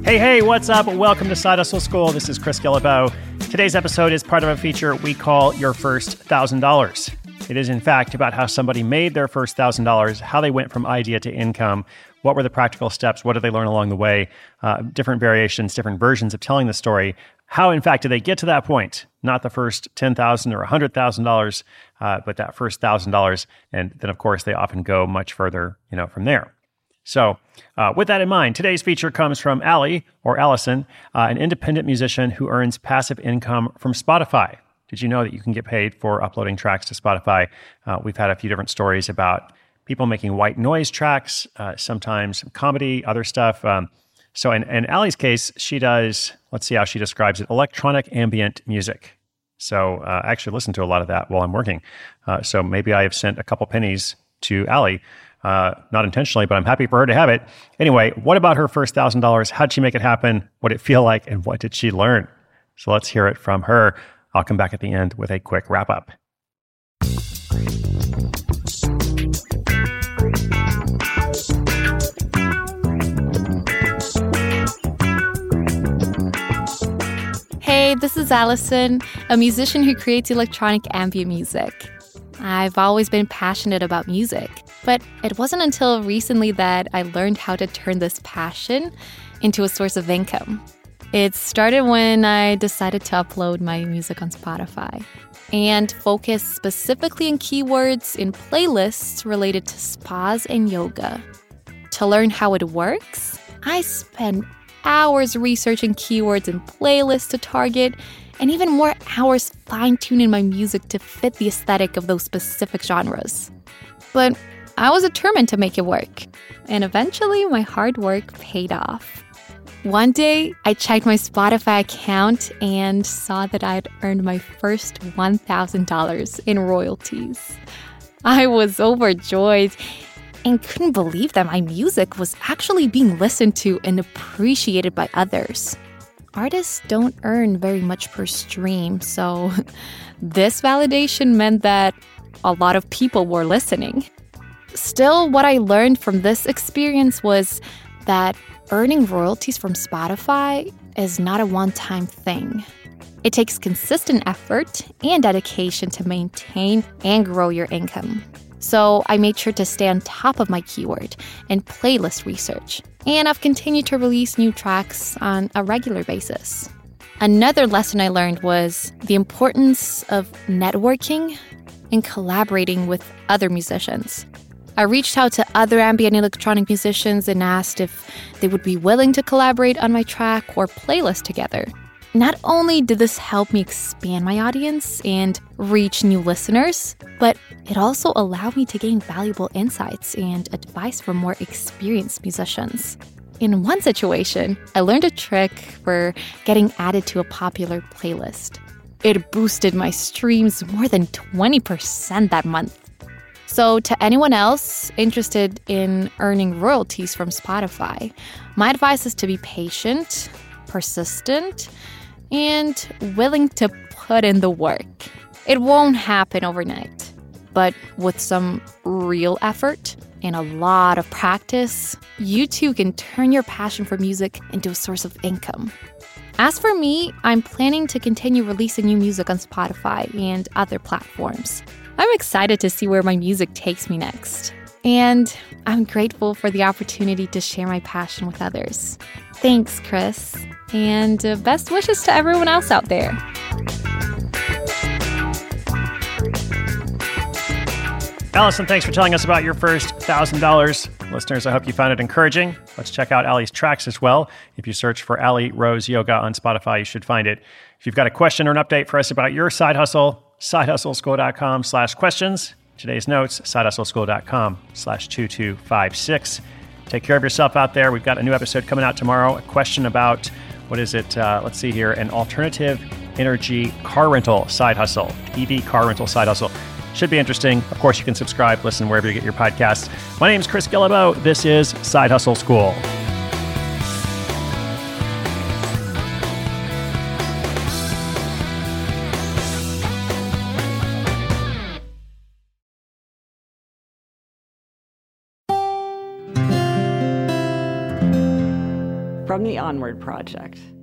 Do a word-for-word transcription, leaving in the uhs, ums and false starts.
Hey, hey, what's up? Welcome to Side Hustle School. This is Chris Guillebeau. Today's episode is part of a feature we call Your First one thousand dollars. It is, in fact, about how somebody made their first one thousand dollars, how they went from idea to income, what were the practical steps, what did they learn along the way, uh, different variations, different versions of telling the story. How, in fact, did they get to that point? Not the first ten thousand dollars or one hundred thousand dollars, uh, but that first one thousand dollars. And then, of course, they often go much further, you know, from there. So uh, with that in mind, today's feature comes from Allie, or Allison, uh, an independent musician who earns passive income from Spotify. Did you know that you can get paid for uploading tracks to Spotify? Uh, we've had a few different stories about people making white noise tracks, uh, sometimes comedy, other stuff. Um, so in, in Allie's case, she does, let's see how she describes it, electronic ambient music. So uh, I actually listen to a lot of that while I'm working. Uh, so maybe I have sent a couple pennies to Allie. Uh, not intentionally, but I'm happy for her to have it. Anyway, what about her first one thousand dollars? How'd she make it happen? What did it feel like? And what did she learn? So let's hear it from her. I'll come back at the end with a quick wrap up. Hey, this is Allison, a musician who creates electronic ambient music. I've always been passionate about music, but it wasn't until recently that I learned how to turn this passion into a source of income. It started when I decided to upload my music on Spotify and focus specifically on keywords in playlists related to spas and yoga. To learn how it works, I spent hours researching keywords and playlists to target, and even more hours fine-tuning my music to fit the aesthetic of those specific genres. But I was determined to make it work, and eventually my hard work paid off. One day, I checked my Spotify account and saw that I had earned my first one thousand dollars in royalties. I was overjoyed and couldn't believe that my music was actually being listened to and appreciated by others. Artists don't earn very much per stream, so this validation meant that a lot of people were listening. Still, what I learned from this experience was that earning royalties from Spotify is not a one-time thing. It takes consistent effort and dedication to maintain and grow your income. So I made sure to stay on top of my keyword and playlist research, and I've continued to release new tracks on a regular basis. Another lesson I learned was the importance of networking and collaborating with other musicians. I reached out to other ambient electronic musicians and asked if they would be willing to collaborate on my track or playlist together. Not only did this help me expand my audience and reach new listeners, but it also allowed me to gain valuable insights and advice from more experienced musicians. In one situation, I learned a trick for getting added to a popular playlist. It boosted my streams more than twenty percent that month. So to anyone else interested in earning royalties from Spotify, my advice is to be patient, persistent, and willing to put in the work. It won't happen overnight, but with some real effort and a lot of practice, you too can turn your passion for music into a source of income. As for me, I'm planning to continue releasing new music on Spotify and other platforms. I'm excited to see where my music takes me next. And I'm grateful for the opportunity to share my passion with others. Thanks, Chris. And uh, best wishes to everyone else out there. Allison, thanks for telling us about your first one thousand dollars. Listeners, I hope you found it encouraging. Let's check out Allie's tracks as well. If you search for Allie Rose Yoga on Spotify, you should find it. If you've got a question or an update for us about your side hustle, sidehustleschool.com slash questions. Today's notes, sidehustleschool.com slash 2256. Take care of yourself out there. We've got a new episode coming out tomorrow. A question about, what is it? Uh, let's see here. An alternative energy car rental side hustle. E V car rental side hustle. Should be interesting. Of course, you can subscribe, listen wherever you get your podcasts. My name is Chris Guillebeau. This is Side Hustle School. from the Onward Project.